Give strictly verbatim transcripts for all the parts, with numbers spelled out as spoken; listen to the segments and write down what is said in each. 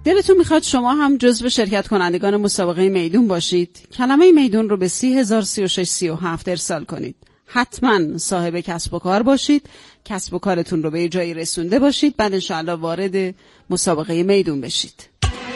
دلتون میخواد شما هم جزو شرکت کنندگان مسابقه میدون باشید؟ کلمه میدون رو به سی هزار سی و شش سی و هفت ارسال کنید. حتما صاحب کسب و کار باشید، کسب و کارتون رو به جایی رسونده باشید، بعد انشاءالله وارد مسابقه میدون بشید.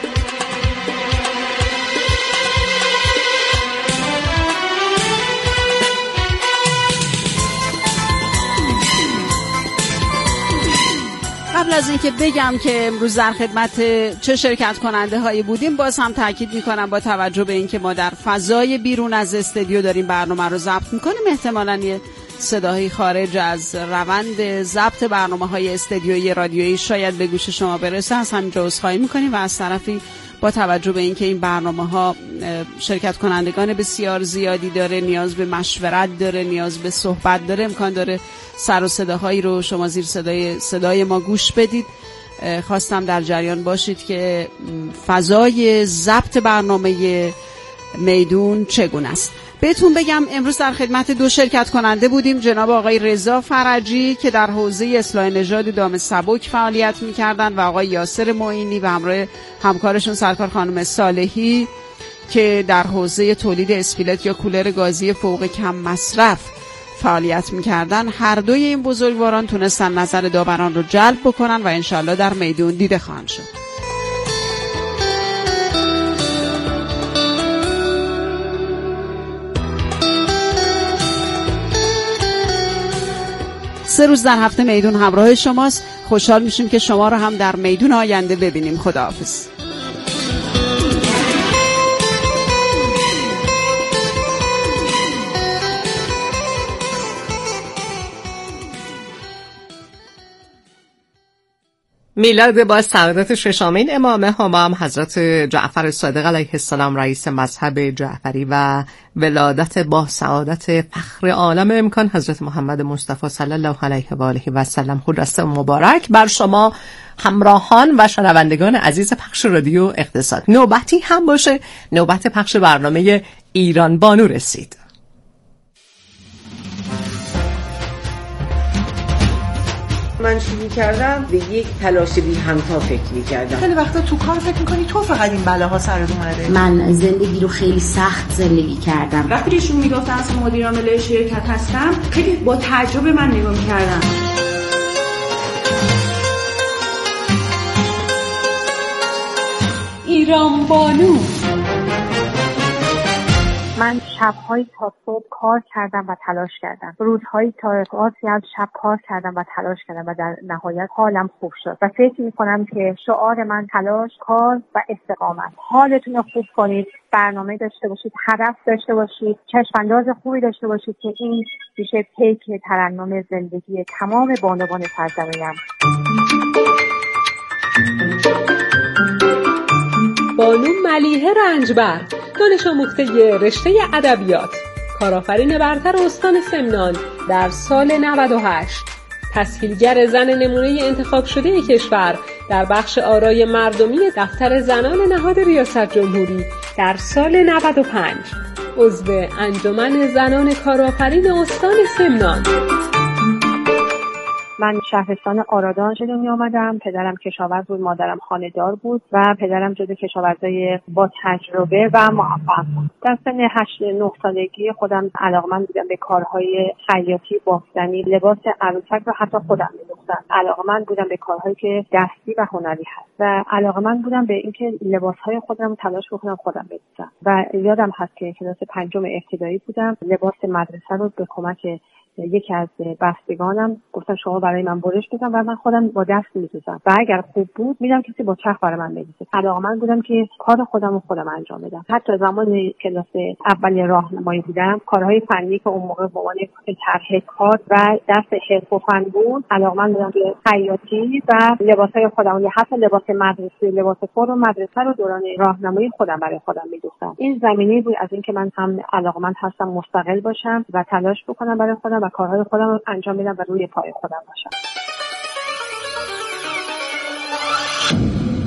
قبل از اینکه بگم که امروز در خدمت چه شرکت کننده هایی بودیم، باز هم تاکید میکنم با توجه به اینکه ما در فضای بیرون از استودیو داریم برنامه رو ضبط میکنیم، احتمالاً یه صداهایی خارج از روند ضبط برنامه‌های استودیویی رادیویی شاید به گوش شما برسه، از همینجا عذرخواهی میکنیم و از طرفی با توجه به اینکه این برنامه‌ها شرکت کنندگان بسیار زیادی داره، نیاز به مشورت داره، نیاز به صحبت داره، امکان داره سر و صداهایی رو شما زیر صدای صدای ما گوش بدید. خواستم در جریان باشید که فضای ضبط برنامه میدون چگونه است. بهتون بگم امروز در خدمت دو شرکت کننده بودیم، جناب آقای رضا فرجی که در حوزه اصلاح نژاد دام سبک فعالیت می‌کردند و آقای یاسر معینی و همراه همکارشون سرکار خانم صالحی که در حوزه تولید اسپیلت یا کولر گازی فوق کم مصرف فعالیت می‌کردند. هر دوی این بزرگواران تونستن نظر داوران رو جلب بکنن و انشالله در میدون دیده خواهند شد. سه روز در هفته میدون همراه شماست. خوشحال میشیم که شما رو هم در میدون آینده ببینیم. خداحافظ. میلاد با سعادت ششمین امام همام حضرت جعفر صادق علیه السلام رئیس مذهب جعفری و ولادت با سعادت فخر عالم امکان حضرت محمد مصطفی صلی الله علیه و آله و سلم خورسته مبارک بر شما همراهان و شنوندگان عزیز پخش رادیو اقتصاد. نوبتی هم باشه، نوبت پخش برنامه ایران بانو رسید. من شروع کردم به یک تلاش بی همتا فکر می‌کردم. خیلی وقتا تو کار فکر می‌کنی تو فقط این بلاها سرت اومده. من زندگی رو خیلی سخت زندگی کردم. وقتی ایشون میگفتن از مدیر عامل شرکت هستم، خیلی با تعجب من نگاه می‌کردم. ایران بانو. من شب‌هایی تا صبح کار کردم و تلاش کردم. روزهایی تا آسی از شب کار کردم و تلاش کردم و در نهایت حالم خوب شد. و فکر می‌کنم که شعار من تلاش، کار و استقامت. حالتون رو خوب کنید، برنامه داشته باشید، هدف داشته باشید، چشم‌انداز خوبی داشته باشید که این میشه پیک ترنم زندگی تمام بانوان سرزمینم. بانو ملیحه رنجبر، دانش آموخته رشته ادبیات، کارآفرین برتر استان سمنان در سال نود و هشت، تسهیلگر زن نمونه انتخاب شده کشور در بخش آرای مردمی دفتر زنان نهاد ریاست جمهوری در سال نود و پنج، عضو انجمن زنان کارآفرین استان سمنان. من شهرستان آرادان به دنیا آمدم. پدرم کشاورز بود، مادرم خانه‌دار بود و پدرم جزو کشاورزای با تجربه و موفق بود. در سن هشت نه سالگی خودم علاقه‌مند بودم به کارهای خیاطی، بافتنی، لباس عروسک رو حتی خودم می‌دوختم. علاقه‌مند بودم به کارهایی که دستی و هنری هست و علاقه‌مند بودم به اینکه لباس‌های خودم رو تلاش بکنم خودم بدوزم. و یادم هست که کلاس پنجم ابتدایی بودم، لباس مدرسه رو به کمک یکی از بستگانم گفتن شما برای من برش بزن و من خودم با دست می‌دوزم و اگر خوب بود میدم کسی با چرخ برای من بدوزه. علاقه‌مند بودم که کار خودم رو خودم انجام بدم. حتی زمان کلاس اول راهنمایی بودم، کارهای فنی که اون موقع به عنوان طرح کار و درس حرف و فن بود، علاقه‌مند بودم به خیاطی و لباسای خودم، یا حتی لباس مدرسه، لباس فرم مدرسه رو دوران راهنمایی خودم برای خودم می‌دوختم. این زمینه بود از اینکه من هم علاقه‌مند هستم مستقل باشم و تلاش بکنم برای خودم و کارهای خودم رو انجام بدم و روی پای خودم باشم.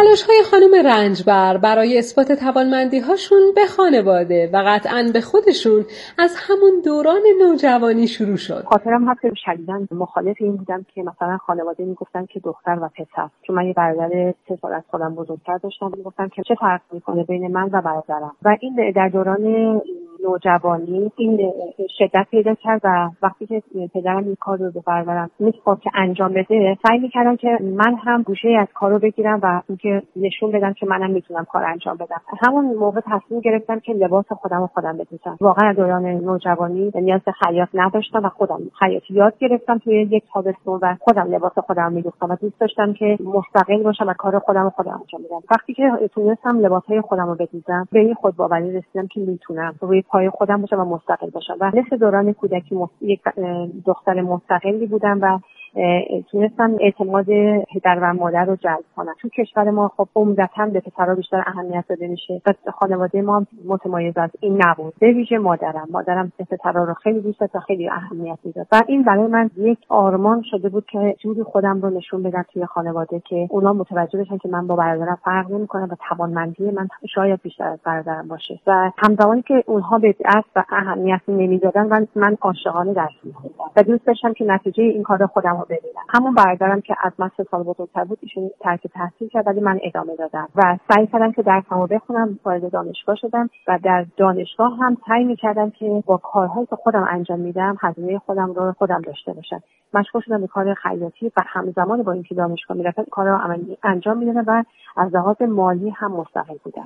تلاش‌های خانم رنجبر برای اثبات توانمندی‌هاشون به خانواده و قطعاً به خودشون از همون دوران نوجوانی شروع شد. خاطرم هست که شدیداً مخالف این بودم که مثلا خانواده میگفتن که دختر و پسر، چون من یه برادر سه سال از خودم بزرگتر داشتم، میگفتن که چه فرق میکنه بین من و برادرم. و این در دوران نوجوانی این شدت پیدا کرد و وقتی که پدرم این کار رو به برادرم میخواست که انجام بده، سعی میکردم که من هم گوشه از کارو بگیرم و اینکه نشون بدم که منم میتونم کار انجام بدم. همون موقع تصمیم گرفتم که لباس خودم رو خودم بدوزم. واقعا دوران نوجوانی نیاز به خیاط نداشتم و خودم خیاط یاد گرفتم توی یک تابستون و خودم لباس خودم میدوختم و دوست داشتم که مستقل باشم و کار خودم رو خودم انجام بدم. وقتی که تونستم لباسهای خودم رو بدوزم، به این خودباوری رسیدم که میتونم روی پای خودم باشم و مستقل باشم و مثل دوران کودکی مست... یک دختر مستقلی بودم و تونستم اعتماد پدر و مادر رو جلب کنم. تو کشور ما خب عمدتاً به پسرها بیشتر اهمیت داده میشه و خانواده ما متمایز از این نبود. به ویژه مادرم مادرم پسرها رو خیلی دوست داشت و خیلی اهمیت میداد و این برای من یک آرمان شده بود که جوری خودم رو نشون بدم توی خانواده که اونا متوجه بشن که من با برادرم فرق نمی‌کنم و توانمندی من شاید بیشتر از برادرم باشه. و همزمانی که اونها به اصل و اهمیت نمیدادن من من عاشقانه درس می‌خوندم و دوست داشتم که نتیجه این کار خودم رو ببینم. همون برادرم که از من سه سال بزرگتر بود، ایشون ترک تحصیل کرد ولی من ادامه دادم و سعی کردم که درسمو بخونم. وارد دانشگاه شدم و در دانشگاه هم سعی می‌کردم که با کارهایی که خودم انجام میدم هزینه خودم رو خودم داشته باشم. مشغول شدم به کار خیاطی و همزمان با اینکه دانشگاه میرفتم کارا عملی انجام میدادم و از لحاظ مالی هم مستقل بودم.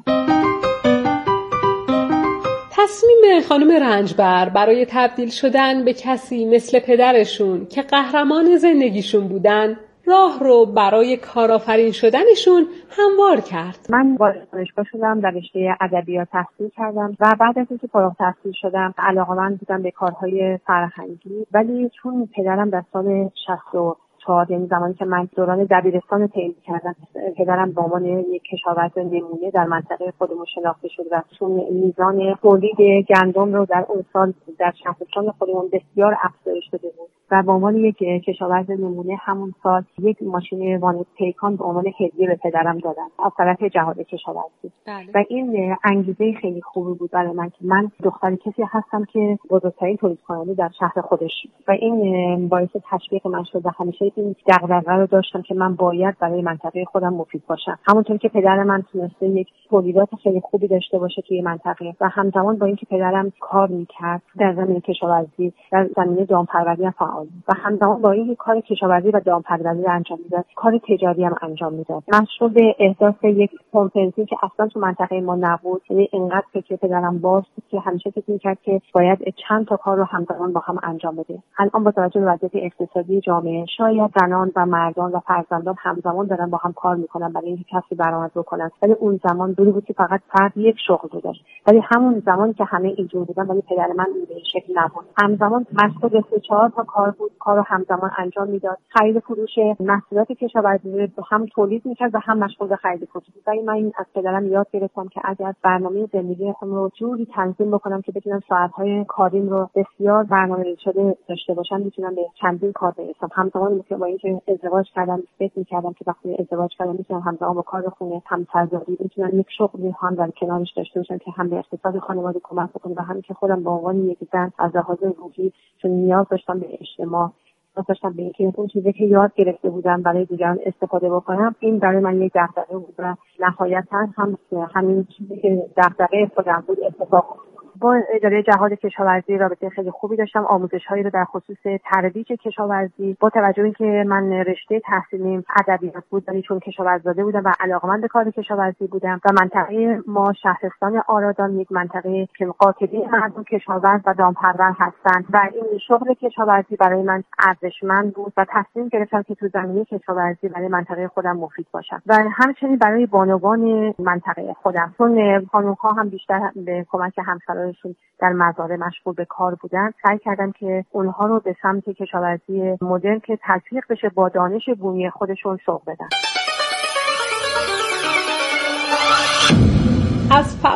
تصمیم خانم رنجبر برای تبدیل شدن به کسی مثل پدرشون که قهرمان زندگیشون بودن، راه رو برای کارآفرین شدنشون هموار کرد. من وارد دانشگاه شدم، در رشته ادبیات تحصیل کردم و بعد از اینکه فارغ التحصیل شدم علاقه‌مند بودم به کارهای فرهنگی، ولی چون پدرم در سال شصت و چهار، یعنی زمانی که من دوران دبیرستان طی کردم، پدرم به عنوان یک کشاورز نمونه در منطقه خودمون شناخته شد و چون میزان تولید گندم رو در اون سال در شهرستان خودمون بسیار افزایش داده بود و به عنوان یک کشاورز نمونه همون سال یک ماشین وان پیکان به عنوان هدیه به پدرم دادن از طرف جهاد کشاورزی. و این انگیزه خیلی خوبی بود برای من که من دختر کسی هستم که بزرگترین تولید کننده در شهر خودش و این باعث تشویق من شد و همیشه این دغدغه رو داشتم که من باید برای منطقه خودم مفید باشم. همونطور که پدر من تونسته یک تولیدات خیلی خوبی داشته باشه توی منطقه و همزمان با اینکه پدرم کار میکرد در زمینه کشاورزی، در زمینه دامپروری هم فعال و همزمان با اینکه کار کشاورزی و دامپروری رو انجام میداد، کار تجاری هم انجام میداد. مشروع به احداث یک پمپنزی که اصلا تو منطقه ما نبود، یعنی اینقدر فکر پدرم باز بود که همیشه فکر میکرد که باید چند تا کار رو همزمان با هم انجام بده. الان با توجه به وضعیت اقتصادی جامعه شاید زنان و مردان و فرزندان همزمان دارن با هم کار میکنن برای اینکه کسی درآمد بکنن، ولی اون زمان دوری بود که فقط فرد یک شغل رو داشت. ولی همون زمانی که همه اینجور بودن، ولی پدر من به این شکل نبود. همزمان مشغول به سه چهار تا کار بود، کارو همزمان انجام میداد. خرید فروش محصولات کشاورزی هم تولید میکرد و هم مشغول به خرید فروش بود. ولی من از پدرم یاد گرفتم که اگر برنامه زندگی خودم رو جوری تنظیم بکنم که بتونم ساعت‌های کاریم رو بسیار برنامه‌ریزی شده داشته باشم، میتونم به چندین کار برسم. همزمان با اینکه ازدواج کردم فکر می‌کردم که وقتی ازدواج کردم میتونم همزمان با کار خونه همسرزادی میتونم یک شغلی هم در کنارش داشته باشم که هم به اقتصاد خانواده کمک بکنه و هم که خودم به عنوان یک زن از لحاظ روحی چون نیاز داشتم به اجتماع، داشتم به اینکه اون چیزی که یاد گرفته بودم برای دیگران استفاده بکنم، این برای من یک دغدغه بود و نهایتاً هم همین چیزی که دغدغه خودم بود اتفاق افتاد. با اداره جهاد کشاورزی رابطه خیلی خوبی داشتم. آموزش‌هایی رو در خصوص ترویج کشاورزی با توجه به اینکه من رشته تحصیلیم ادبیات بود، ولی چون کشاورزاده بودم و علاقه‌مند به کار کشاورزی بودم و منطقه ما شهرستان آرادان یک منطقه که قاطبه مردم کشاورز و دامپرور هستند و این شغل کشاورزی برای من ارزشمند بود و تصمیم گرفتم که تو زمینه کشاورزی برای منطقه خودم مفید باشم و همچنین برای بانوان منطقه خودم، چون خانم‌ها هم بیشتر به کمک همسران در مزارع مشغول به کار بودن، سعی کردم که اونها رو به سمت کشاورزی مدرن که تطبیق بشه با دانش بومی خودشون سوق بدن. از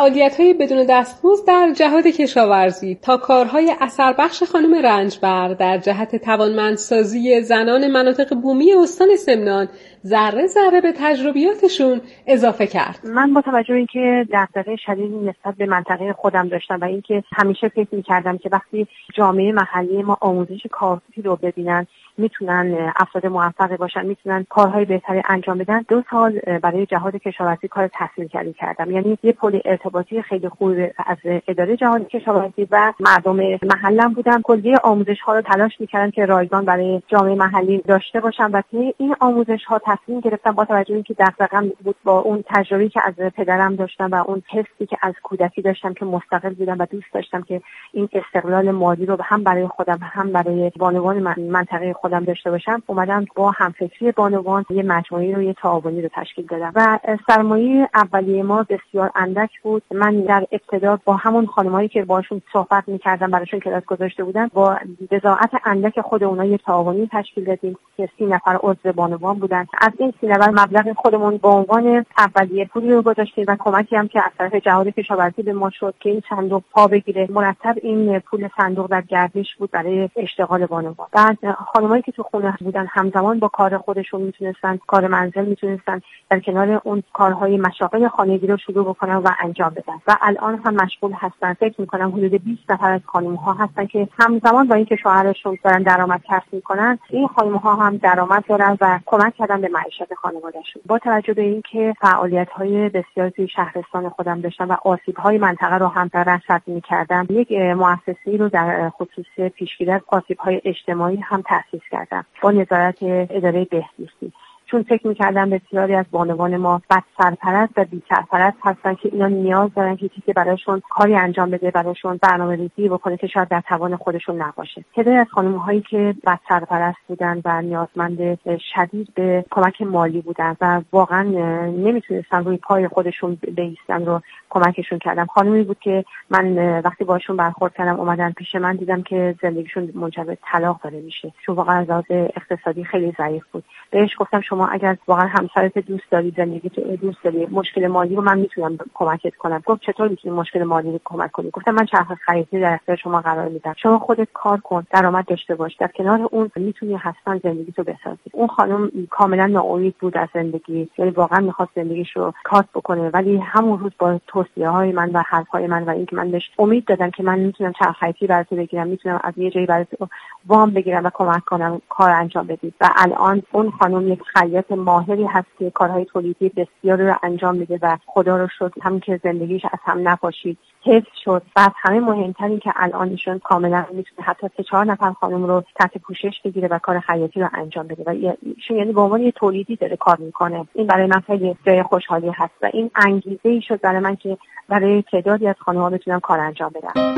فعالیت‌های بدون دستمزد در جهاد کشاورزی تا کارهای اثربخش خانم رنجبر در جهت توانمندسازی زنان مناطق بومی استان سمنان ذره ذره به تجربیاتشون اضافه کرد. من با توجه به اینکه دغدغه شدیدی نسبت به منطقه خودم داشتم و اینکه همیشه فکر می‌کردم که وقتی جامعه محلی ما آموزش کارفتی رو ببینن میتونن افراد موفقی باشن، میتونن کارهای بهتری انجام بدن. دو سال برای جهاد کشاورزی کار تحصیلگری کردم، یعنی یه پل ارتباطی خیلی خوب از اداره جهاد کشاورزی و مردم محلم بودم. کلیه آموزش ها رو تلاش میکردن که رایگان برای جامعه محلی داشته باشن و طی این آموزش ها تصمیم گرفتم با توجه به اینکه دغدغه‌ام بود، با اون تجربه‌ای که از پدرم داشتم و اون حسی که از کودکی داشتم که مستقل بودم و دوست داشتم که این استقلال مالی رو هم برای خودم هم برای بانوان منطقه خودم داشته باشم، اومدم با همفکری بانوان یه مجموعه رو یه تعاونی رو تشکیل دادم و سرمایه اولیه ما بسیار اندک بود. من در ابتدا با همون خانمایی که باشون صحبت می‌کردم، براشون کلاس گذاشته بودم، با بضاعت اندک خود اونها یه تعاونی تشکیل دادیم که سی نفر عضو بانوان بودن. از این سی نفر مبلغ خودمون به عنوان اولیه پولی رو گذاشتیم و کمکی هم که از طرف جهاد کشاورزی به ما شد که این صندوق پا بگیره. مرتب این پول صندوق در گردش بود برای اشتغال بانوان. بعد خانمایی که تو خونه بودن همزمان با کار خودشون میتونستن کار منزل میتونستن در کنار اون کارهای مشاغل خانگی رو شروع بکنن و انجام بدن و الان هم مشغول هستن. فکر میکنم حدود بیست نفر از خانم‌ها هستن که همزمان با اینکه شوهرشون دارن درآمد کسب میکنن، این خانم‌ها هم درآمد دارن و کمک کردن به معیشت خانواده‌شون. با توجه به اینکه فعالیت‌های بسیار توی شهرستان خودم داشتم و آسیب‌های منطقه رو هم رصد می‌کردم، یک مؤسسه‌ای رو در خصوص پیشگیری از آسیب‌های اجتماعی هم تأسیس کردم با نظارت اداره بهزیستی، چون فکر می‌کردم بسیاری از بانوان ما بد سرپرست و بی سرپرست هستن که اینا نیاز دارن که کسی براشون کاری انجام بده، براشون برنامه‌ریزی بکنه که شاید در توان خودشون نباشه. تعدادی از خانم‌هایی که بد سرپرست بودن و نیازمند شدید به کمک مالی بودن و واقعا نمیتونستن روی پای خودشون بایستن رو کمکشون کردم. خانمی بود که من وقتی باشون برخورد کردم اومدن پیش من، دیدم که زندگیشون منجر به طلاق داره میشه، چون واقعا از لحاظ اقتصادی خیلی ضعیف بود. بهش گفتم شما اگر واقعا همسرت دوست داری، زندگی تو دوست داری، مشکل مالی رو من میتونم کمکت کنم. گفت چطور میتونی مشکل مالی رو کمک کنی؟ گفتم من چرخ خریدی در اختیار شما قرار میدم، شما خودت کار کن، درآمد داشته باش، در کنار اون میتونی حتما زندگی تو بسازی. اون خانم کاملا ناامید بود از زندگی، یعنی واقعا میخواست زندگیش رو کات بکنه، ولی همون روز با توصیه‌های من و حرف‌های من و اینکه من بهش امید دادم که من میتونم چرخ خریدی برات بگیرم، میتونم از یه جایی برات وام بگیرم و کمک کنم کار انجام بدید. و الان اون خانم یک خیاط ماهری هست که کارهای تولیدی بسیاری رو انجام میده و خدا رو شکر هم که زندگیش از هم نپاشید، حفظ شد. و از همه مهمتر این که الان ایشون کاملا میتونه حتی سه چهار نفر خانم رو تحت پوشش بگیره و کار خیاطی رو انجام بده و ایشون یعنی به عنوان یه تولیدی داره کار میکنه. این برای من خیلی جای خوشحالی هست و این انگیزه ای شد برای من که برای تعدادی از خانم‌ها بتونم کار انجام بدم.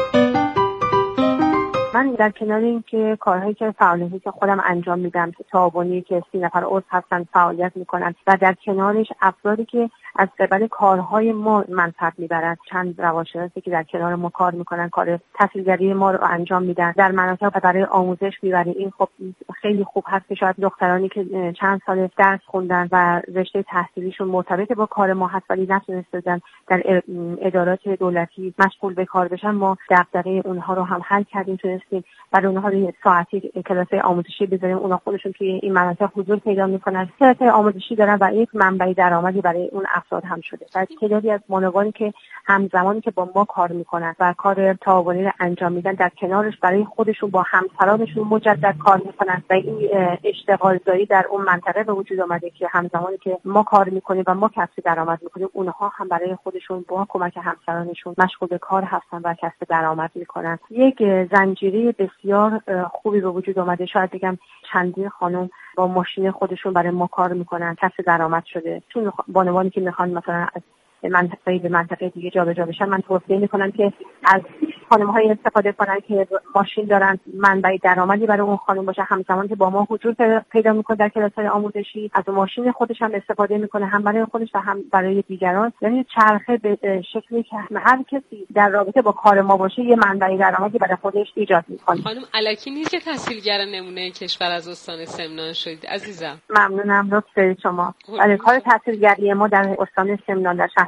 من در کنار این که کارهایی که فعالیتی که خودم انجام میدم، تعاونی که سی نفر عضو هستن فعالیت میکنن و در کنارش افرادی که از قبل کارهای ما منفعت میبرن، چند روانشناسی که در کنار ما کار میکنن، کار تحصیلگری ما رو انجام میدن، در مناطق برای آموزش میبریم. این خب خیلی خوب هست که شاید دخترانی که چند سال درس خوندن و رشته تحصیلیشون مرتبط با کار ما هست ولی نتونستن در ادارات دولتی مشغول به کار بشن، ما دغدغه اونها رو هم حل کردیم، تونستیم برای اونها یه ساعتی کلاس آموزشی بذاریم. اونها خودشون توی این مناطق حضور پیدا میکنن، کلاس آموزشی دارن و یک منبع درآمدی برای اون افراد هم شده. و تعدادی از بانوانی که همزمانی که با ما کار میکنن و کار تعاونی رو انجام میدن، در کنارش برای خودشون با همسرانشون مجدد کار میکنن و این اشتغال داری در اون منطقه به وجود اومده که همزمانی که ما کار میکنیم و ما کسب درآمد میکنیم، اونها هم برای خودشون با کمک همسرانشون مشغول به کار هستن و کسب درآمد میکنن. یک زنجیره بسیار خوبی به وجود اومده. شاید بگم چندین خانم با ماشین خودشون برای ما کار میکنن، کسب درآمد شده. چون بانوانی که میخوان مثلا از منطقه به منطقه دیگه جابجا بشن، من توصیه میکنم که از خانم‌های استفاده کنن که ماشین دارن، منبع درآمدی برای اون خانم باشه، همزمان که با ما حضور پیدا میکنه در کلاس‌های آموزشی، از ماشین خودش هم استفاده میکنه، هم برای خودش و هم برای دیگران. یعنی چرخه به شکلی که هر کسی در رابطه با کار ما باشه یه منبع درآمدی برای خودش ایجاد میکنه. خانم الکی نیست که تحصیلگر نمونه کشور از استان سمنان شدید عزیزم. ممنونم، لطف دارید شما. برای کار تحصیلگری ما در استان سمنان در شهر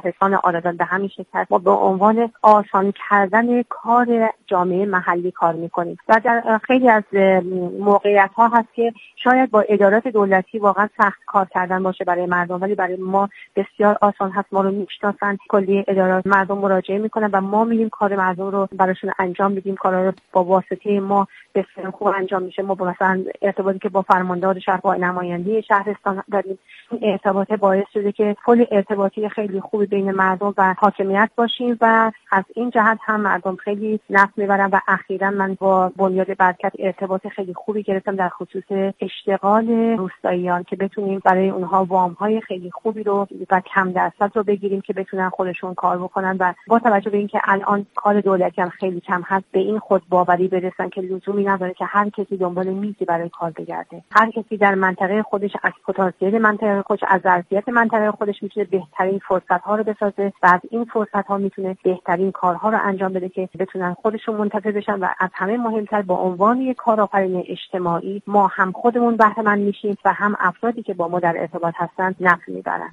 شهرستان آرادان به همین شکل ما به عنوان آسان کردن کار جامعه محلی کار میکنیم و در خیلی از موقعیت ها هست که شاید با ادارات دولتی واقعا سخت کار کردن باشه برای مردم، ولی برای ما بسیار آسان هست. ما رو میشناسن، کلی ادارات مردم مراجعه میکنن و ما میریم کار مردم رو براشون انجام میدیم. کارا رو با واسطه ما بسیار خوب انجام میشه. ما با مثلا ارتباطی که با فرماندار شهر با نماینده شهرستان داریم، این ارتباط باعث شده که پل ارتباطی خیلی خوبی بین مردم و حاکمیت باشیم و از این جهت هم مردم خیلی نفع میبرن و اخیراً من با بنیاد برکت ارتباط خیلی خوبی گرفتم در خصوص اشتغال روستاییان که بتونیم برای اونها وام‌های خیلی خوبی رو و کم درصد رو بگیریم که بتونن خودشون کار بکنن و با توجه به اینکه الان کار دولتی هم خیلی کم هست به این خود باوری برسن که لزومی نداره که هر کسی دنبال میزی برای کار بگرده. هر کسی در منطقه خودش از پتانسیل منطقه خودش، از ظرفیت منطقه خودش میتونه بهترین فرصت‌ها رو بسازه و از این فرصت‌ها میتونه بهترین کارها رو انجام بده که بتونن خودشون منتفع بشن و از همه مهمتر با عنوان یک کارآفرین اجتماعی ما هم خودمون بهره مند میشیم و هم افرادی که با ما در ارتباط هستن نفع میبرن.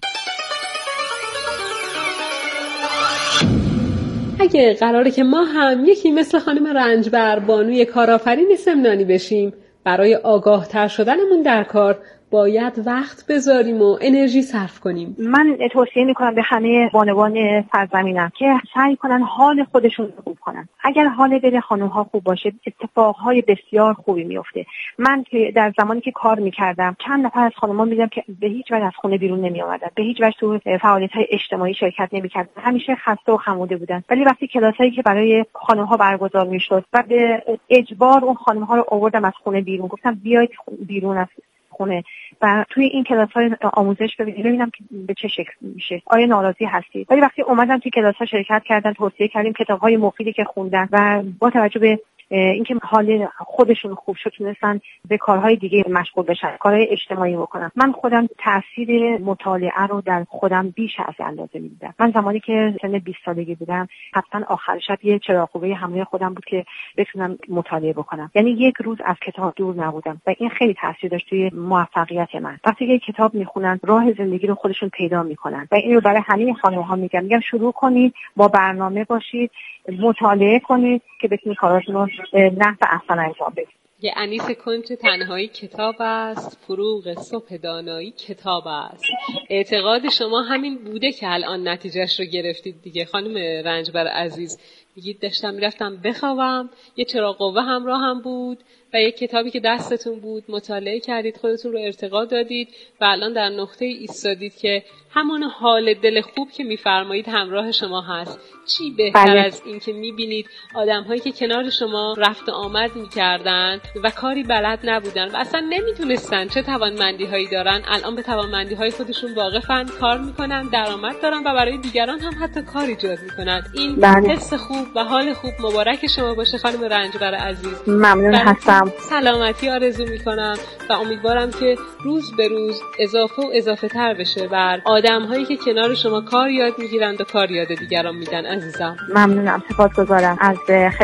اگه قراره که ما هم یکی مثل خانم رنجبر بانوی کارآفرین سمنانی بشیم، برای آگاه تر شدنمون در کار باید وقت بذاریم و انرژی صرف کنیم. من توصیه میکنم به همه بانوان سرزمینم که سعی کنن حال خودشون رو خوب کنن. اگر حال دل خانم‌ها خوب باشه اتفاقهای بسیار خوبی میفته. من که در زمانی که کار میکردم چند نفر از خانم‌ها میدیدم که به هیچ وجه از خونه بیرون نمیآمدن، به هیچ وجه تو فعالیت‌های اجتماعی شرکت نمی‌کردن، همیشه خسته و خموده بودن. ولی وقتی کلاسایی که برای خانم‌ها برگزار میشد و به اجبار اون خانم‌ها رو آوردم از خونه بیرون، گفتم بیاید بیرون از خونه و توی این کلاس‌های آموزش ببینید ببینم که به چه شکل میشه، آیا ناراضی هستید. ولی وقتی اومدن توی کلاس‌ها شرکت کردن، توصیه کردیم کتاب‌های مفیدی که خوندن و با توجه به اینکه حال خودشون خوب شد تونستن به کارهای دیگه مشغول بشن، کارهای اجتماعی بکنن. من خودم تاثیر مطالعه رو در خودم بیش از اندازه می‌دیدم. من زمانی که سن بیست سالگی بودم حتما آخر شب یه چراغ‌قوه همراه خودم بود که بتونم مطالعه بکنم، یعنی یک روز از کتاب دور نبودم و این خیلی تاثیر داشت توی موفقیت من. وقتی که کتاب میخونن راه زندگی رو خودشون پیدا میکنن و این رو برای همه خانم‌ها میگم میگم شروع کنید، با برنامه باشید، مطالعه کنید که بتونید کاراتون رو نحو احسن انجام بدید. یه انیس کنج تنهایی کتاب است، فروغ صبح دانایی کتاب است. اعتقاد شما همین بوده که الان نتیجهش رو گرفتید دیگه. خانم رنجبر عزیز میگید داشتم میرفتم بخوابم، یه چراغ قوه همراه هم بود و یه کتابی که دستتون بود مطالعه کردید، خودتون رو ارتقا دادید و الان در نقطه ایستادید که همون حال دل خوب که میفرمایید همراه شما هست. چی بهتر بله. از این که میبینید آدم‌هایی که کنار شما رفت آمد میکردن و کاری بلد نبودن و اصلا نمیتونستن چه توانمندی‌هایی دارن، الان به توانمندی‌های خودشون واقفن، کار میکنن، درآمد دارن و برای دیگران هم حتی کار ایجاد میکنن. این بله. حس خوب و حال خوب مبارک شما باشه خانم رنجبر عزیز. ممنون هستم. سلامتی آرزو میکنم و امیدوارم که روز به روز اضافه و اضافه تر بشه بر آدم‌هایی که کنار شما کار یاد میگیرند و کار یاد دیگران میدن. عزیزم ممنونم، سپاسگزارم از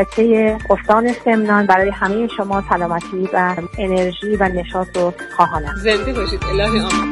خطه استان سمنان. برای همه شما سلامتی و انرژی و نشاط رو خواهانم. زنده باشید. الهی آمین.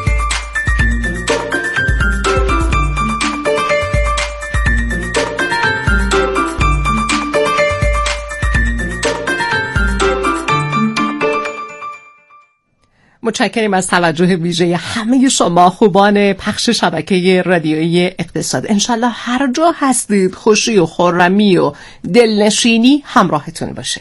متشکریم از توجه ویژه همه شما خوبان پخش شبکه رادیویی اقتصاد. انشالله هر جا هستید خوشی و خرمی و دلنشینی همراهتون باشه.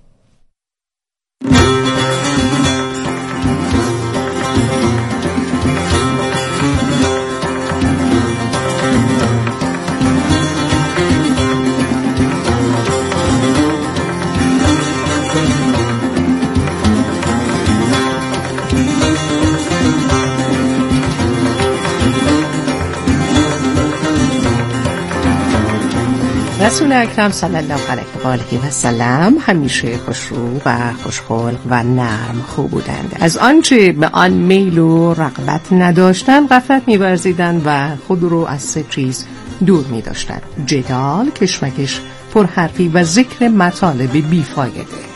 رسول اکرم صلی الله علیه و آله و سلم همیشه خوشرو و خوشخلق و نرم خو بودند. از آنچه به آن میل و رغبت نداشتند غفلت می‌ورزیدند و خود رو از سه چیز دور می‌داشتند: جدال، کشمکش، پرحرفی و ذکر مطالب بیفایده.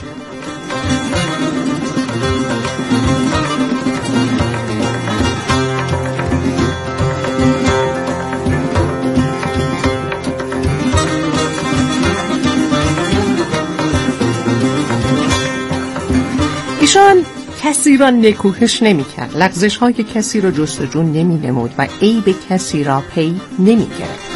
کسی را نکوهش نمی کرد، لغزش های کسی را جستجو نمی نمود و عیب کسی را پی نمی گرفت.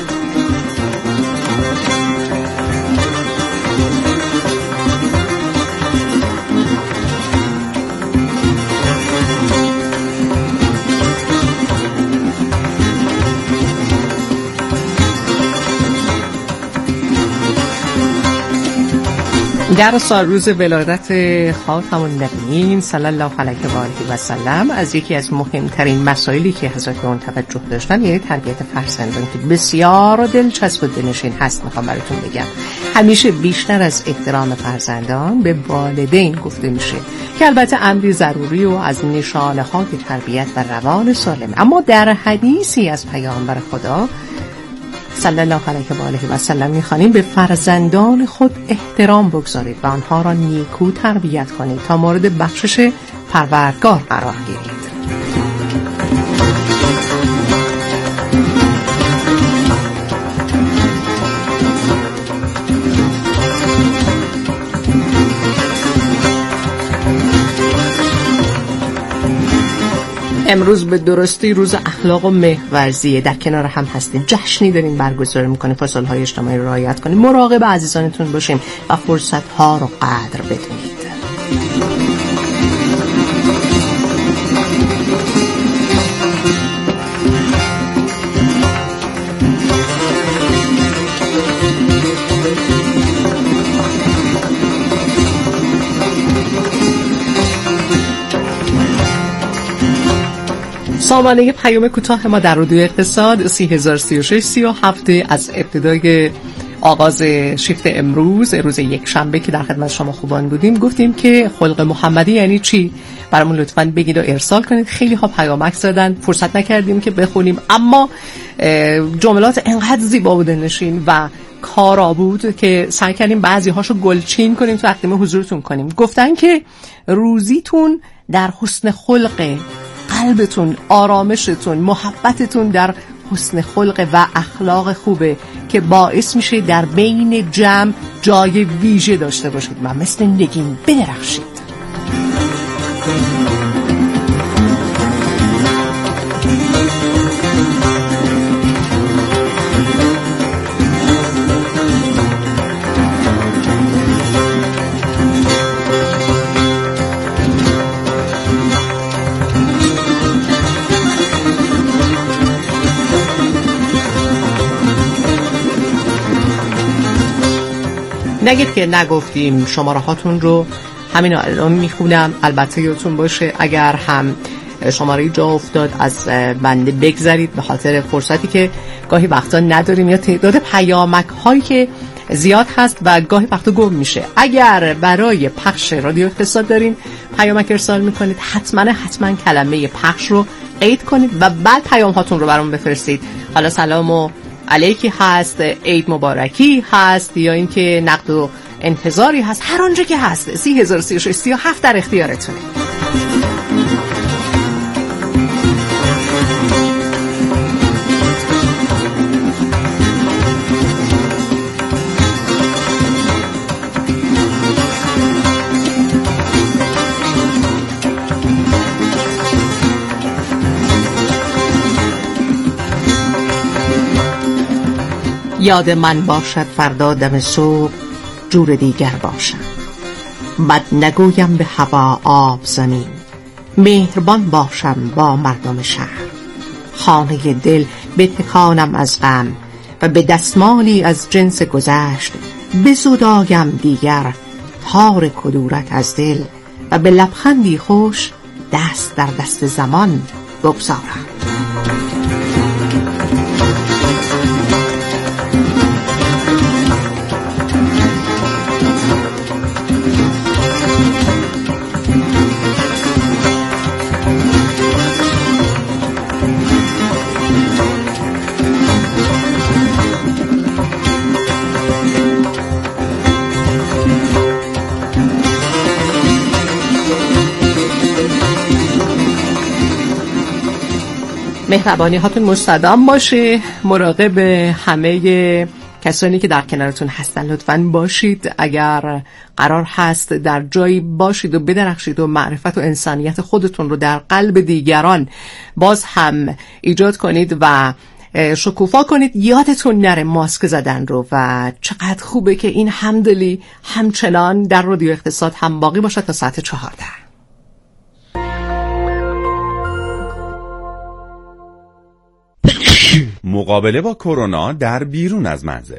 در سال روز ولادت خاتم النبیین صلی الله علیه و آله و سلم از یکی از مهمترین مسائلی که حضرت اون توجه داشتن یعنی تربیت فرزندان که بسیار دلچسب و دلنشین هست میخوام براتون بگم. همیشه بیشتر از احترام فرزندان به والدین گفته میشه که البته امری ضروری و از نشانه های تربیت و روان سالم، اما در حدیثی از پیامبر خدا صلی الله علیه و آله و سلم می‌خوانیم به فرزندان خود احترام بگذارید و آنها را نیکو تربیت کنید تا مورد بخشش پروردگار قرار گیرید. امروز به درستی روز اخلاق و مهرورزیه. در کنار هم هستیم، جشنی داریم برگزار میکنیم، فاصله های اجتماعی رو رعایت کنیم، مراقب عزیزانتون باشیم و فرصت ها رو قدر بدونید. سامانه پیام کوتاه ما در رادیو اقتصاد سی هزار و سی و شش سی و هفت از ابتدای آغاز شیفت امروز روز یک شنبه که در خدمت شما خوبان بودیم گفتیم که خلق محمدی یعنی چی؟ برامون لطفاً بگید و ارسال کنید. خیلی ها پیامک زدن، فرصت نکردیم که بخونیم، اما جملات انقدر زیبا و دلنشین و کارا بود که سعی کردیم بعضی هاشو گلچین کنیم تو تقدیم حضورتون کنیم. گفتن که روزیتون در حسن خلق، قلبتون، آرامشتون، محبتتون در حسن خلق و اخلاق خوبه که باعث میشه در بین جمع جای ویژه داشته باشید و مثل نگین بدرخشید. نگید که نگفتیم. شماره هاتون رو همین الان میخونم، البته یادتون باشه اگر هم شماره جا افتاد از بنده بگذارید به خاطر فرصتی که گاهی وقتا نداریم یا تعداد پیامک هایی که زیاد هست و گاهی وقتا گم میشه. اگر برای پخش رادیو اقتصاد دارین پیامک ارسال میکنید حتما حتما کلمه پخش رو قید کنید و بعد پیام هاتون رو برام بفرستید. حالا سلام و علیکی هست، عید مبارکی هست، یا اینکه نقد و انتظاری هست، هر آنجا که هست. سی هزار و سی و شش سی و هفت در اختیارتونه. یاد من باشد فردا دم صبح جور دیگر باشم، بد نگویم به هوا آب زمین، مهربان باشم با مردم شهر، خانه دل بتکانم از غم و به دستمالی از جنس گذشت بزدایم دیگر تار کدورت از دل و به لبخندی خوش دست در دست زمان بگذارم. مهربانی هاتون مستدام باشه. مراقب همه کسانی که در کنارتون هستن لطفاً باشید. اگر قرار هست در جایی باشید و بدرخشید و معرفت و انسانیت خودتون رو در قلب دیگران باز هم ایجاد کنید و شکوفا کنید، یادتون نره ماسک زدن رو. و چقدر خوبه که این همدلی همچنان در رادیو اقتصاد هم باقی باشه تا ساعت چهارده. مقابله با کرونا در بیرون از منزل.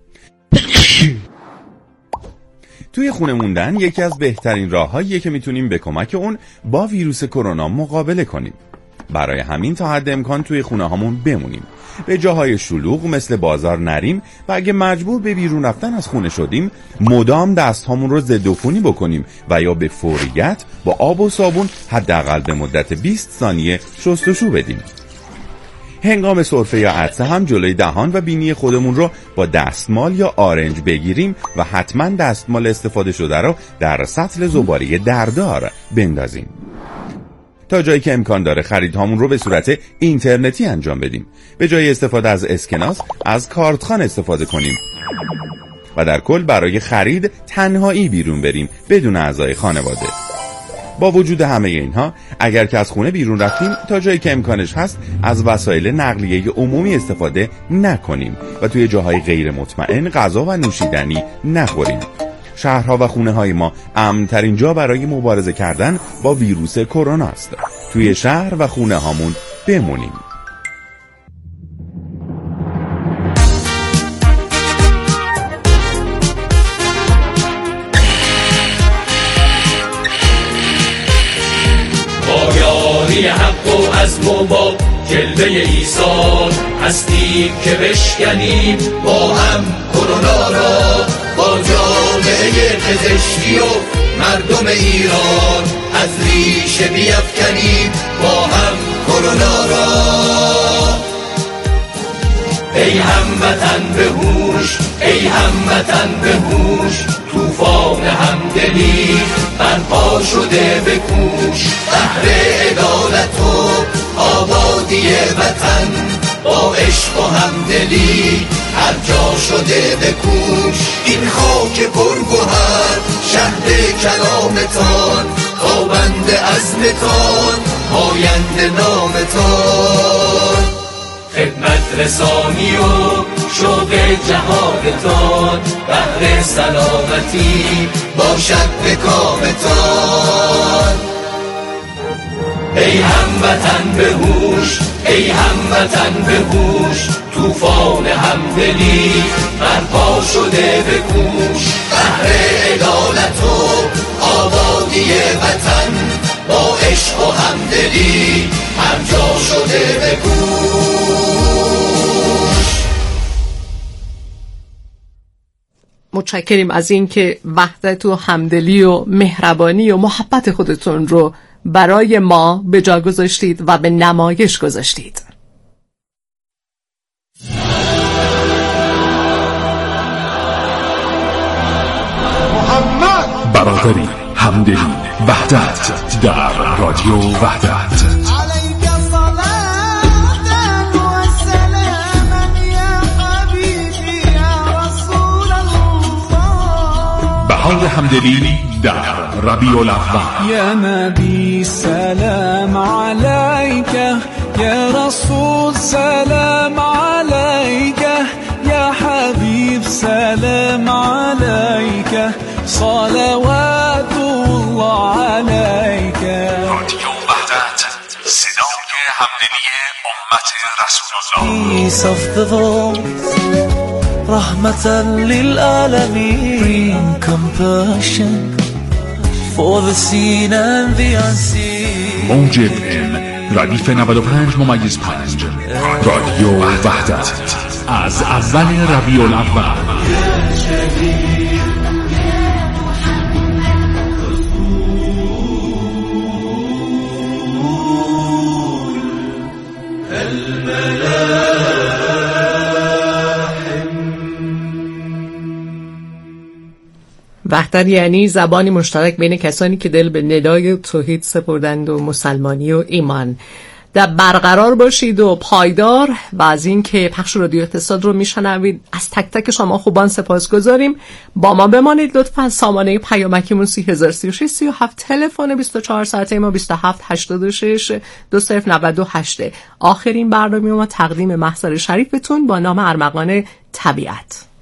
توی خونه موندن یکی از بهترین راه‌هاییه که میتونیم به کمک اون با ویروس کرونا مقابله کنیم. برای همین تا حد امکان توی خونه هامون بمونیم، به جاهای شلوغ مثل بازار نریم و اگه مجبور به بیرون رفتن از خونه شدیم مدام دست هامون رو ضد عفونی بکنیم و یا به فوریت با آب و صابون حداقل به مدت بیست ثانیه شستشو بدیم. هنگام سرفه یا عطسه هم جلوی دهان و بینی خودمون رو با دستمال یا آرنج بگیریم و حتما دستمال استفاده شده رو در سطل زباله دردار بندازیم. تا جایی که امکان داره خریدهامون رو به صورت اینترنتی انجام بدیم. به جای استفاده از اسکناس از کارتخوان استفاده کنیم و در کل برای خرید تنهایی بیرون بریم بدون اعضای خانواده. با وجود همه اینها اگر که از خونه بیرون رفتیم تا جایی که امکانش هست از وسایل نقلیه عمومی استفاده نکنیم و توی جاهای غیر مطمئن غذا و نوشیدنی نخوریم. شهرها و خونه های ما امن‌ترین جا برای مبارزه کردن با ویروس کرونا است. توی شهر و خونه هامون بمونیم. با یاری حق و عزم و با جلوه ایثار هستیم که بشکنیم با هم کرونا را، با جامعه پزشکی و مردم ایران از ریشه بیفکنیم با هم کرونا را. ای هموطن به هوش، ای هموطن به هوش، طوفان همدلی برپا شده به کوش. بهر عدالت و آبادی وطن با عشق و همدلی هر جا شده به کوش. این خاک پرگوهر شهر کلامتان، تابند عزمتان، پاینده نامتان. خدمت رسانی و شوق جهادتان، بهر سلامتی باشد به کامتان. ای هموطن به هوش، ای هموطن به هوش، طوفان همدلی برپا شده به کوش. بهر عدالت و آبادی وطن با عشق و همدلی هر جا شده به کوش. متشکریم از این که وحدت و همدلی و مهربانی و محبت خودتون رو برای ما به جا گذاشتید و به نمایش گذاشتید. برادری، همدلی، وحدت در رادیو وحدت. بهار همدلی در ربیع الاول. یا نبی سلام علیک، یا رسول سلام علیک، یا حبیب سلام علیک، صلوات الله علیک. رادیو وحدت، صدای همدلی امت رسول الله. Peace of the voice, رحمة للعالمين. Bring compassion for the seen and the unseen. موج اف ام ردیف نود و پنج ممیز پنج. رادیو وحدت از اول ربیع الاول. وحدت یعنی زبانی مشترک بین کسانی که دل به ندای توحید سپردند و مسلمانی و ایمان. در برقرار باشید و پایدار و از این که پخش رادیو اقتصاد رو میشنوید از تک تک شما خوبان سپاسگزاریم. با ما بمانید لطفاً. سامانه پیامکیمون سی هزار و سی و شش سی و هفت، تلفن بیست و چهار ساعته ما بیست و هفت هشتاد و شش دو صفر نود و هشت. آخرین برنامه ما تقدیم محضر شریفتون با نام ارمغان طبیعت.